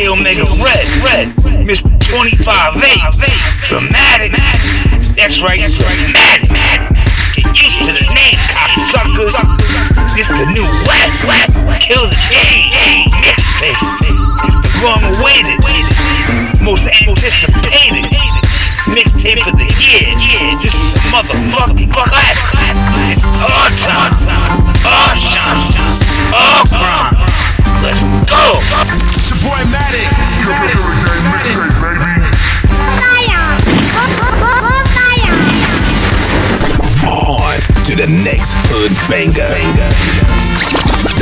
Omega Red, Miss 25A, Dramatic. That's right, Dramatic. Get used to the name, cocksuckers. This the new West, Kill the Game, mixtape. It's the long-awaited, most anticipated mixtape of the year. This is the motherfucking classic. It's all time, all shine, all crime. Let's go. It's your boy Matic. On to the next hood banger.